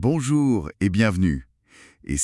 Bonjour et bienvenue. Et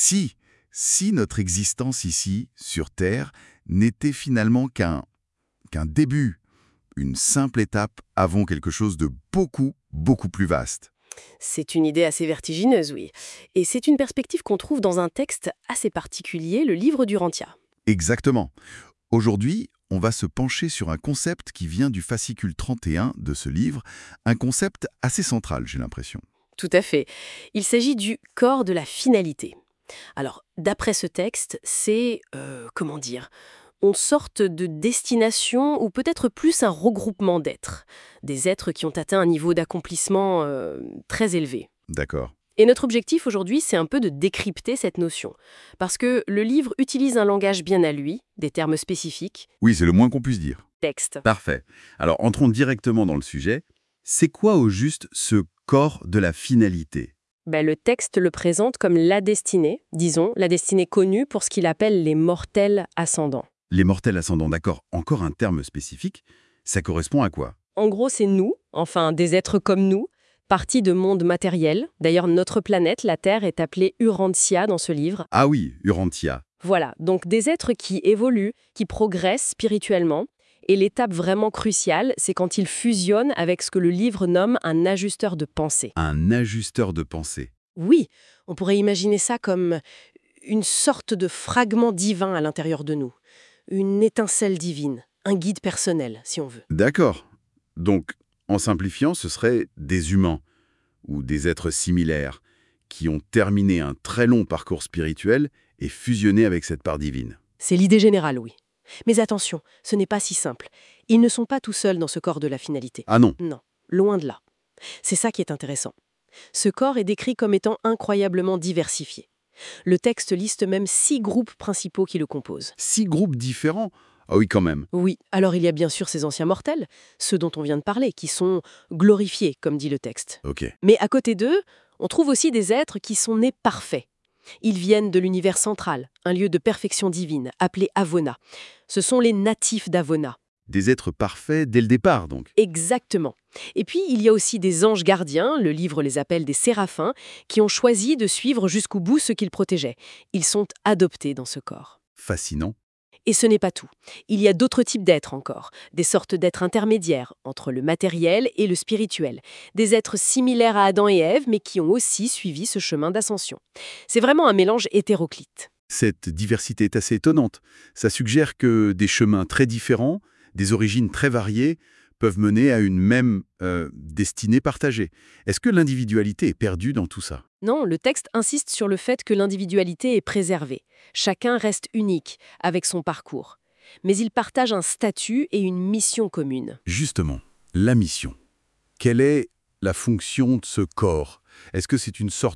si notre existence ici, sur Terre, n'était finalement qu'un début, une simple étape avant quelque chose de beaucoup plus vaste? C'est une idée assez vertigineuse, oui. Et c'est une perspective qu'on trouve dans un texte assez particulier, le livre d'Urantia. Exactement. Aujourd'hui, on va se pencher sur un concept qui vient du fascicule 31 de ce livre, un concept assez central, j'ai l'impression. Tout à fait. Il s'agit du corps de la finalité. Alors, d'après ce texte, c'est, comment dire, une sorte de destination ou peut-être plus un regroupement d'êtres. Des êtres qui ont atteint un niveau d'accomplissement très élevé. D'accord. Et notre objectif aujourd'hui, c'est un peu de décrypter cette notion. Parce que le livre utilise un langage bien à lui, des termes spécifiques, Oui, c'est le moins qu'on puisse dire. texte. Parfait. Alors entrons directement dans le sujet. C'est quoi au juste ce corps de la finalité? Le texte le présente comme la destinée, disons, la destinée connue pour ce qu'il appelle les mortels ascendants. Les mortels ascendants, d'accord, encore un terme spécifique. Ça correspond à quoi? En gros, c'est nous, enfin des êtres comme nous, partis de mondes matériels. D'ailleurs, notre planète, la Terre, est appelée Urantia dans ce livre. Ah oui, Urantia. Voilà, donc des êtres qui évoluent, qui progressent spirituellement. Et l'étape vraiment cruciale, c'est quand ils fusionnent avec ce que le livre nomme un ajusteur de pensée. Un ajusteur de pensée. Oui, on pourrait imaginer ça comme une sorte de fragment divin à l'intérieur de nous. Une étincelle divine, un guide personnel, si on veut. D'accord. Donc, en simplifiant, ce seraient des humains ou des êtres similaires qui ont terminé un très long parcours spirituel et fusionné avec cette part divine. C'est l'idée générale, oui. Mais attention, ce n'est pas si simple. Ils ne sont pas tout seuls dans ce corps de la finalité. Ah non, Non, loin de là. C'est ça qui est intéressant. Ce corps est décrit comme étant incroyablement diversifié. Le texte liste même 6 groupes principaux qui le composent. 6 groupes différents. Ah oui, quand même. Oui, alors il y a bien sûr ces anciens mortels, ceux dont on vient de parler, qui sont glorifiés, comme dit le texte. Ok. Mais à côté d'eux, on trouve aussi des êtres qui sont nés parfaits. Ils viennent de l'univers central, un lieu de perfection divine, appelé Avona. Ce sont les natifs d'Avona. Des êtres parfaits dès le départ, donc. Exactement. Et puis, il y a aussi des anges gardiens, le livre les appelle des séraphins, qui ont choisi de suivre jusqu'au bout ce qu'ils protégeaient. Ils sont adoptés dans ce corps. Fascinant. Et ce n'est pas tout. Il y a d'autres types d'êtres encore, des sortes d'êtres intermédiaires entre le matériel et le spirituel, des êtres similaires à Adam et Ève, mais qui ont aussi suivi ce chemin d'ascension. C'est vraiment un mélange hétéroclite. Cette diversité est assez étonnante. Ça suggère que des chemins très différents, des origines très variées, peuvent mener à une même destinée partagée. Est-ce que l'individualité est perdue dans tout ça? Non, le texte insiste sur le fait que l'individualité est préservée. Chacun reste unique, avec son parcours. Mais ils partagent un statut et une mission commune. Justement, la mission. Quelle est la fonction de ce corps? Est-ce que c'est une sorte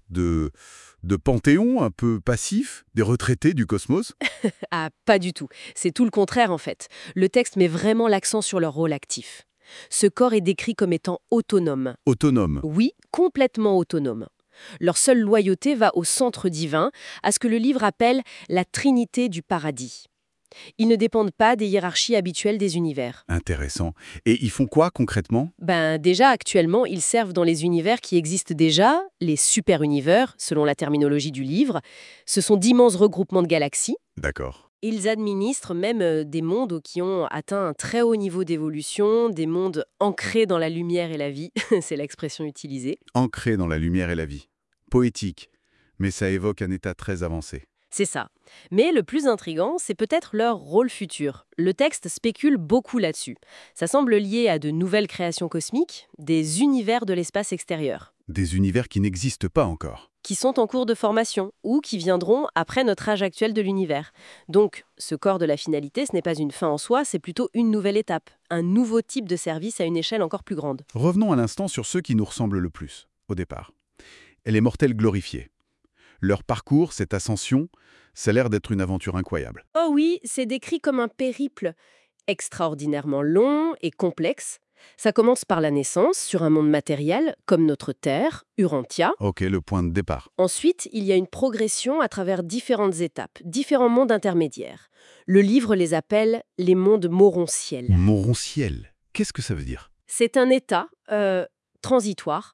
de panthéon un peu passif, des retraités du cosmos? Ah, pas du tout. C'est tout le contraire en fait. Le texte met vraiment l'accent sur leur rôle actif. Ce corps est décrit comme étant autonome. Autonome. Oui, complètement autonome. Leur seule loyauté va au centre divin, à ce que le livre appelle la Trinité du paradis. Ils ne dépendent pas des hiérarchies habituelles des univers. Intéressant. Et ils font quoi concrètement? Déjà, actuellement, ils servent dans les univers qui existent déjà, les super-univers, selon la terminologie du livre. Ce sont d'immenses regroupements de galaxies. D'accord. Ils administrent même des mondes qui ont atteint un très haut niveau d'évolution, des mondes ancrés dans la lumière et la vie, c'est l'expression utilisée. Ancré dans la lumière et la vie. Poétique, mais ça évoque un état très avancé. C'est ça. Mais le plus intriguant, c'est peut-être leur rôle futur. Le texte spécule beaucoup là-dessus. Ça semble lié à de nouvelles créations cosmiques, des univers de l'espace extérieur, Des univers qui n'existent pas encore. qui sont en cours de formation ou qui viendront après notre âge actuel de l'univers. Donc, ce corps de la finalité, ce n'est pas une fin en soi, c'est plutôt une nouvelle étape, un nouveau type de service à une échelle encore plus grande. Revenons à l'instant sur ceux qui nous ressemblent le plus, au départ. Et les mortels glorifiés. Leur parcours, cette ascension, ça a l'air d'être une aventure incroyable. Oh oui, c'est décrit comme un périple extraordinairement long et complexe. Ça commence par la naissance sur un monde matériel, comme notre Terre, Urantia. Ok, le point de départ. Ensuite, il y a une progression à travers différentes étapes, différents mondes intermédiaires. Le livre les appelle les mondes morontiels. Morontiel, qu'est-ce que ça veut dire? C'est un état transitoire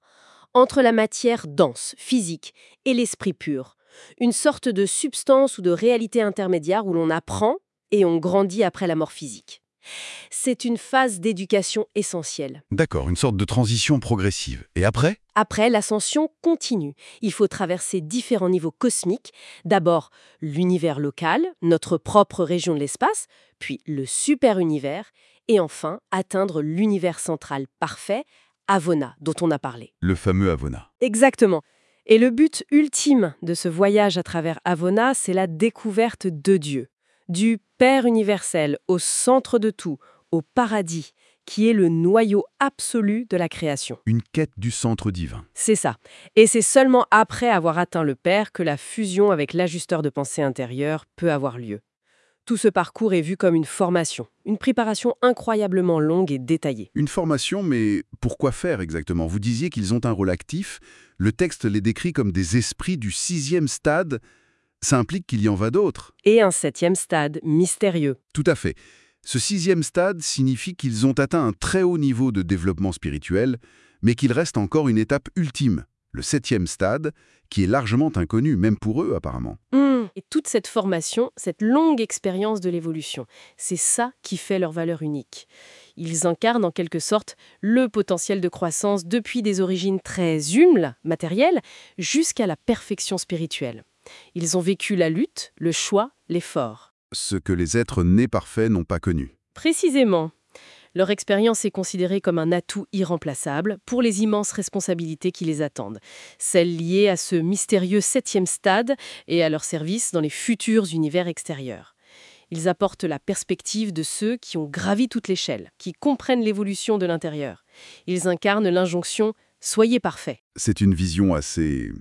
entre la matière dense, physique, et l'esprit pur. Une sorte de substance ou de réalité intermédiaire où l'on apprend et on grandit après la mort physique. C'est une phase d'éducation essentielle. D'accord, une sorte de transition progressive. Et après? Après, l'ascension continue. Il faut traverser différents niveaux cosmiques. D'abord, l'univers local, notre propre région de l'espace, puis le super-univers, et enfin, atteindre l'univers central parfait, Avona, dont on a parlé. Le fameux Avona. Exactement. Et le but ultime de ce voyage à travers Avona, c'est la découverte de Dieu, du Père universel au centre de tout, au paradis, qui est le noyau absolu de la création. Une quête du centre divin. C'est ça. Et c'est seulement après avoir atteint le Père que la fusion avec l'ajusteur de pensée intérieur peut avoir lieu. Tout ce parcours est vu comme une formation, une préparation incroyablement longue et détaillée. Une formation, mais pour quoi faire exactement? Vous disiez qu'ils ont un rôle actif. Le texte les décrit comme des esprits du 6e stade. Ça implique qu'il y en va d'autres. Et un 7e stade, mystérieux. Tout à fait. Ce 6e stade signifie qu'ils ont atteint un très haut niveau de développement spirituel, mais qu'il reste encore une étape ultime, le 7e stade, qui est largement inconnu, même pour eux apparemment. Et toute cette formation, cette longue expérience de l'évolution, c'est ça qui fait leur valeur unique. Ils incarnent en quelque sorte le potentiel de croissance depuis des origines très humbles, matérielles, jusqu'à la perfection spirituelle. Ils ont vécu la lutte, le choix, l'effort. Ce que les êtres nés parfaits n'ont pas connu. Précisément. Leur expérience est considérée comme un atout irremplaçable pour les immenses responsabilités qui les attendent, celles liées à ce mystérieux 7e stade et à leur service dans les futurs univers extérieurs. Ils apportent la perspective de ceux qui ont gravi toute l'échelle, qui comprennent l'évolution de l'intérieur. Ils incarnent l'injonction « Soyez parfaits ». C'est une vision assez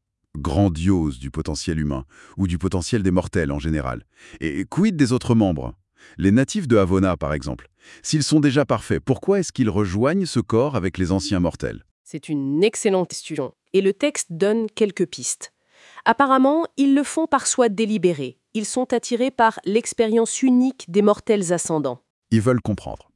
grandiose du potentiel humain, ou du potentiel des mortels en général. Et quid des autres membres? Les natifs de Avona, par exemple. S'ils sont déjà parfaits, pourquoi est-ce qu'ils rejoignent ce corps avec les anciens mortels? C'est une excellente question. Et le texte donne quelques pistes. Apparemment, ils le font par choix délibéré. Ils sont attirés par l'expérience unique des mortels ascendants. Ils veulent comprendre.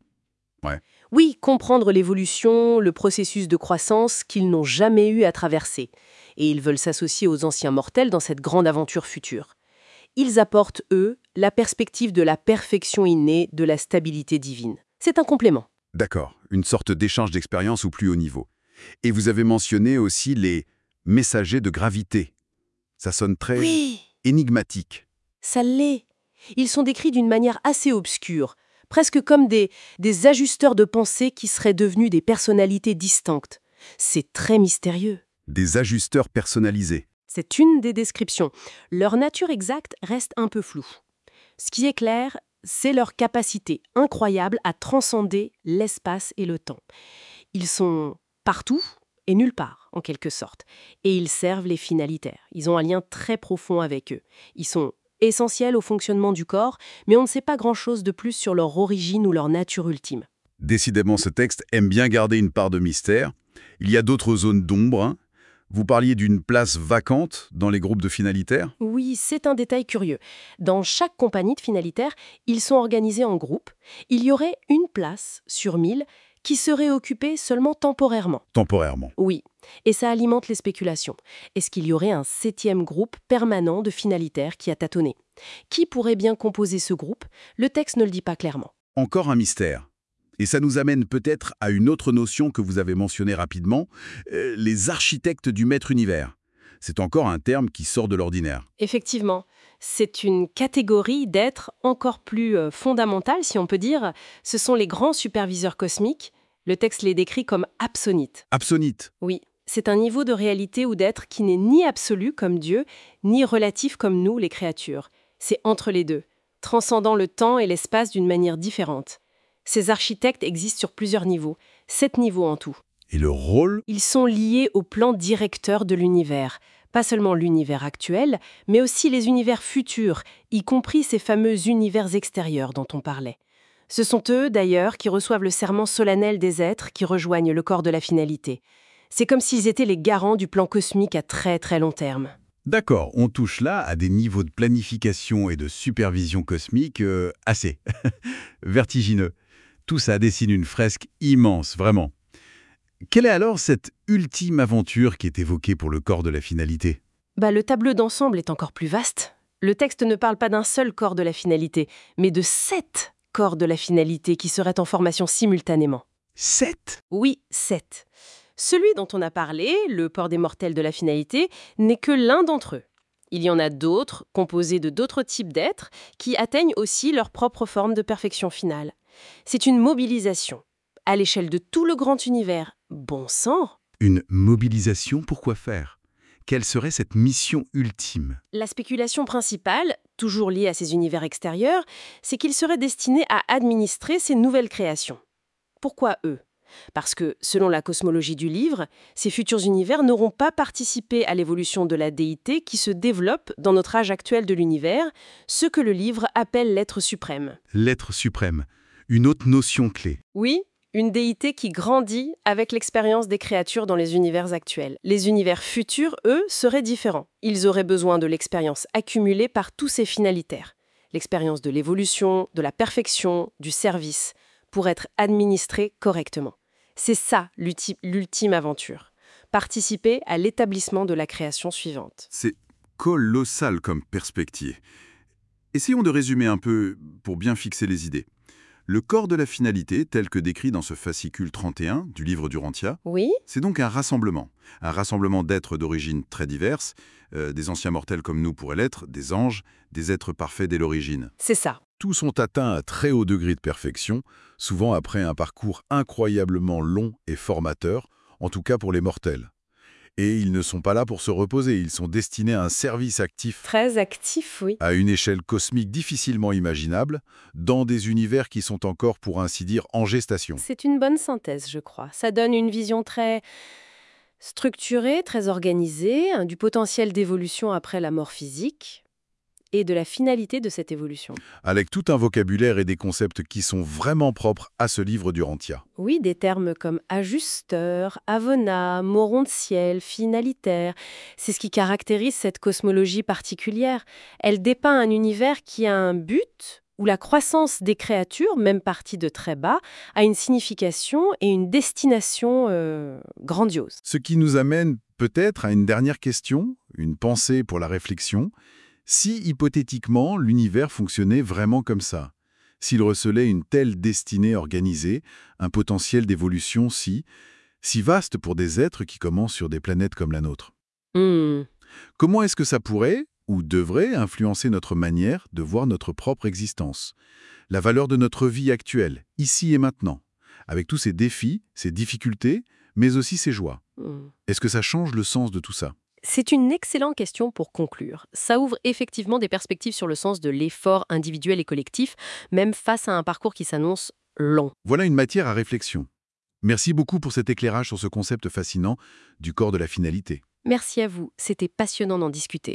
Oui, comprendre l'évolution, le processus de croissance qu'ils n'ont jamais eu à traverser. Et ils veulent s'associer aux anciens mortels dans cette grande aventure future. Ils apportent, eux, la perspective de la perfection innée, de la stabilité divine. C'est un complément. D'accord, une sorte d'échange d'expérience au plus haut niveau. Et vous avez mentionné aussi les messagers de gravité. Ça sonne très énigmatique. Ça l'est. Ils sont décrits d'une manière assez obscure, presque comme des ajusteurs de pensée qui seraient devenus des personnalités distinctes. C'est très mystérieux. Des ajusteurs personnalisés. C'est une des descriptions. Leur nature exacte reste un peu floue. Ce qui est clair, c'est leur capacité incroyable à transcender l'espace et le temps. Ils sont partout et nulle part, en quelque sorte. Et ils servent les finalitaires. Ils ont un lien très profond avec eux. Ils sont essentiels au fonctionnement du corps, mais on ne sait pas grand-chose de plus sur leur origine ou leur nature ultime. Décidément, ce texte aime bien garder une part de mystère. Il y a d'autres zones d'ombre, hein. Vous parliez d'une place vacante dans les groupes de finalitaires? Oui, c'est un détail curieux. Dans chaque compagnie de finalitaires, ils sont organisés en groupes. Il y aurait une place sur 1000 qui serait occupée seulement temporairement. Temporairement. Oui, et ça alimente les spéculations. Est-ce qu'il y aurait un 7e groupe permanent de finalitaires qui a tâtonné? Qui pourrait bien composer ce groupe? Le texte ne le dit pas clairement. Encore un mystère. Et ça nous amène peut-être à une autre notion que vous avez mentionnée rapidement, les architectes du maître univers. C'est encore un terme qui sort de l'ordinaire. Effectivement, c'est une catégorie d'êtres encore plus fondamentale, si on peut dire. Ce sont les grands superviseurs cosmiques. Le texte les décrit comme absonites. Absonite. Oui, c'est un niveau de réalité ou d'être qui n'est ni absolu comme Dieu, ni relatif comme nous, les créatures. C'est entre les deux, transcendant le temps et l'espace d'une manière différente. Ces architectes existent sur plusieurs niveaux, 7 niveaux en tout. Et le rôle? Ils sont liés au plan directeur de l'univers. Pas seulement l'univers actuel, mais aussi les univers futurs, y compris ces fameux univers extérieurs dont on parlait. Ce sont eux, d'ailleurs, qui reçoivent le serment solennel des êtres qui rejoignent le corps de la finalité. C'est comme s'ils étaient les garants du plan cosmique à très très long terme. D'accord, on touche là à des niveaux de planification et de supervision cosmique assez vertigineux. Tout ça dessine une fresque immense, vraiment. Quelle est alors cette ultime aventure qui est évoquée pour le corps de la finalité? Le tableau d'ensemble est encore plus vaste. Le texte ne parle pas d'un seul corps de la finalité, mais de 7 corps de la finalité qui seraient en formation simultanément. 7? Oui, 7. Celui dont on a parlé, le port des mortels de la finalité, n'est que l'un d'entre eux. Il y en a d'autres, composés de d'autres types d'êtres, qui atteignent aussi leur propre forme de perfection finale. C'est une mobilisation, à l'échelle de tout le grand univers. Bon sang! Une mobilisation pour quoi faire? Quelle serait cette mission ultime? La spéculation principale, toujours liée à ces univers extérieurs, c'est qu'ils seraient destinés à administrer ces nouvelles créations. Pourquoi eux? Parce que, selon la cosmologie du livre, ces futurs univers n'auront pas participé à l'évolution de la déité qui se développe dans notre âge actuel de l'univers, ce que le livre appelle l'être suprême. L'être suprême, une autre notion clé. Oui, une déité qui grandit avec l'expérience des créatures dans les univers actuels. Les univers futurs, eux, seraient différents. Ils auraient besoin de l'expérience accumulée par tous ces finalitaires. L'expérience de l'évolution, de la perfection, du service, pour être administrés correctement. C'est ça l'ultime aventure. Participer à l'établissement de la création suivante. C'est colossal comme perspective. Essayons de résumer un peu pour bien fixer les idées. Le corps de la finalité, tel que décrit dans ce fascicule 31 du livre d'Urantia, Oui? c'est donc un rassemblement d'êtres d'origine très diverses, des anciens mortels comme nous pourraient l'être, des anges, des êtres parfaits dès l'origine. C'est ça. Tous ont atteint un très haut degré de perfection, souvent après un parcours incroyablement long et formateur, en tout cas pour les mortels. Et ils ne sont pas là pour se reposer, ils sont destinés à un service actif, Très actif, oui. à une échelle cosmique difficilement imaginable, dans des univers qui sont encore, pour ainsi dire, en gestation. C'est une bonne synthèse, je crois. Ça donne une vision très structurée, très organisée, du potentiel d'évolution après la mort physique et de la finalité de cette évolution. Avec tout un vocabulaire et des concepts qui sont vraiment propres à ce livre d'Urantia. Oui, des termes comme ajusteur, avona, moron de ciel, finalitaire. C'est ce qui caractérise cette cosmologie particulière. Elle dépeint un univers qui a un but, où la croissance des créatures, même partie de très bas, a une signification et une destination grandiose. Ce qui nous amène peut-être à une dernière question, une pensée pour la réflexion. Si, hypothétiquement, l'univers fonctionnait vraiment comme ça, s'il recelait une telle destinée organisée, un potentiel d'évolution si vaste pour des êtres qui commencent sur des planètes comme la nôtre, comment est-ce que ça pourrait, ou devrait, influencer notre manière de voir notre propre existence, la valeur de notre vie actuelle, ici et maintenant, avec tous ces défis, ces difficultés, mais aussi ces joies? Est-ce que ça change le sens de tout ça? C'est une excellente question pour conclure. Ça ouvre effectivement des perspectives sur le sens de l'effort individuel et collectif, même face à un parcours qui s'annonce long. Voilà une matière à réflexion. Merci beaucoup pour cet éclairage sur ce concept fascinant du corps de la finalité. Merci à vous, c'était passionnant d'en discuter.